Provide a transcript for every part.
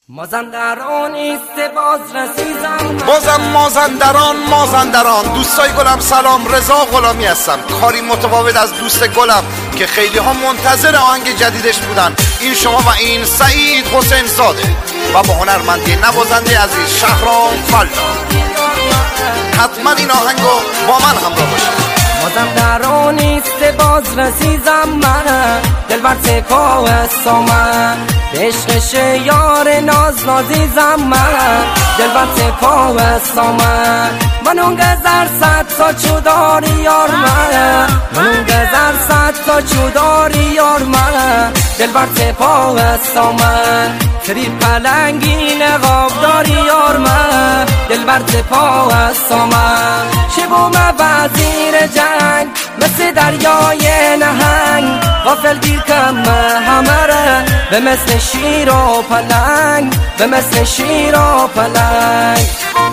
مازندران است باز رسیدم، بازم مازندران دوستای گلم سلام، رضا غلامی هستم. کاری متفاوت از دوست گلم که خیلی ها منتظر آهنگ جدیدش بودن. این شما و این سعید حسین زاده و با هنرمندی نوازنده عزیز شهرام فلا. حتما این آهنگو با من همراه باشید. مازندران است باز رسیدم من، دلبر سپاه هستم من، به عشقش یار ناز نازیزم من، دلبر سپاه هستم من اون گذر صد تا چوداری یار من، اون گذر صد تا چوداری یار من، دلبر سپاه هستم من، فری پلنگی نقاب داری یار من، دلبر سپاه هستم من، شبوم وزیر جنگ مثل دریای نهنگ، غافل گیر کم همه ره به مثل شیر و پلنگ، به مثل شیر و پلنگ.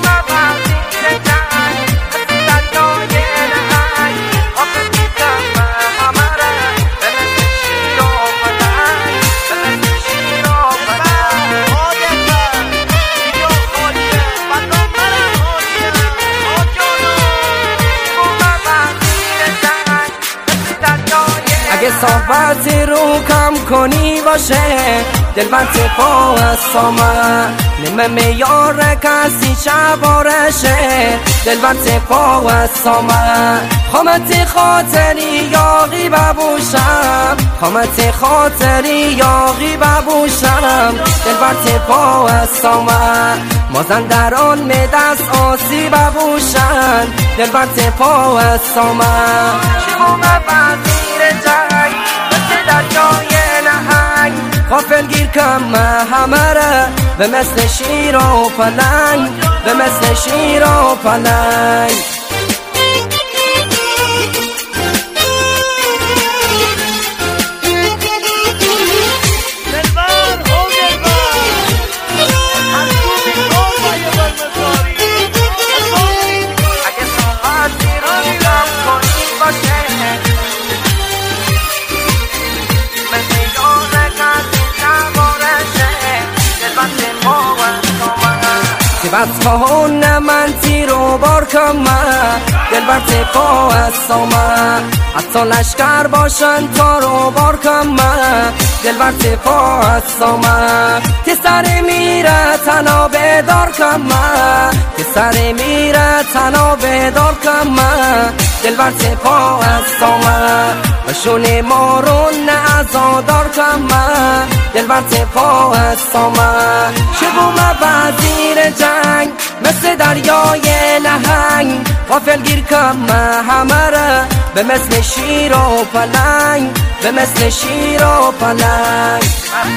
اگه صحبت رو کم کنی باشه دلبر سپاه هستم من، نمه میار کسی شبارشه دلبر سپاه هستم من، خامت خاطری یاغی ببوشم، خامت خاطری یاغی ببوشم دلبر سپاه هستم من، مازندران می دست آسی ببوشن دلبر سپاه هستم من، شبوم وزیر جنگ مثل دریای نهنگ، غافل گیر کم همه ره به مثل شیر و پلنگ، به مثل شیر و پلنگ. بس کهون من تیرو بار کم دلبر سپاه هستم من، حتی لشکر باشن تا رو بار کم دلبر سپاه هستم من، که سر میره تنها بیدار کم که سر میره تنها بیدار کم دلبر سپاه هستم من، و شونه مارون ازادار کم دلبر سپاه هستم من، شبوم وزیر جنگ مثل دریای نهنگ، غافل گیر کم همه ره به مثل شیر و پلنگ، به مثل شیر و پلنگ.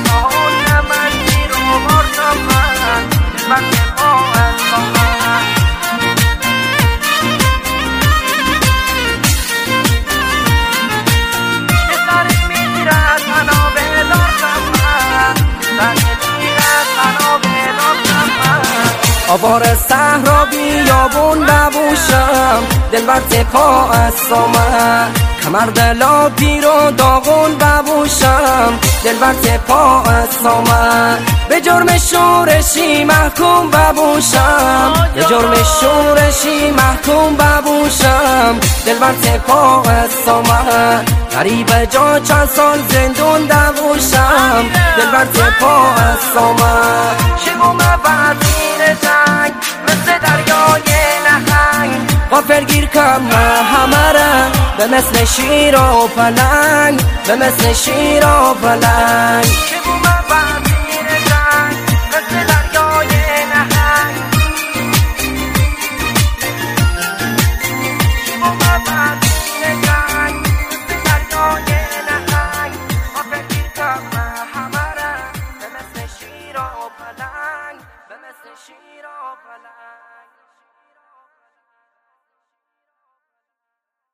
آوار صحرا بیابون ببوشم دلبر سپاه هستم من، کمر دلا پیر و داغون ببوشم دلبر سپاه هستم من، به جرم شورشی محکوم ببوشم، به جرم شورشی محکوم ببوشم دلبر سپاه هستم من، غریب جا چند سال زندون دووشم دلبر سپاه هستم من، شبوم وزیر جنگ مثل دریای نهنگ، غافل گیر کم همه ره به مثل شیر و پلنگ، به مثل شیر و پلنگ. شبوم وزیر جنگ مثل دریای نهنگ، شبوم وزیر جنگ مثل دریای نهنگ، غافل گیر کم همه ره به مثل شیر و پلنگ، به مثل شیر و پلنگ.